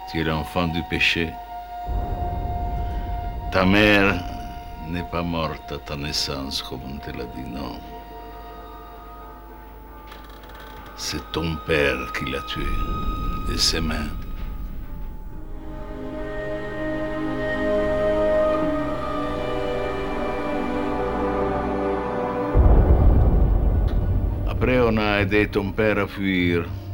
Tu es l'enfant du péché. Ta mère n'est pas morte à ta naissance, comme on te l'a dit, non. C'est ton père qui l'a tué de ses mains. Après, on a aidé ton père à fuir.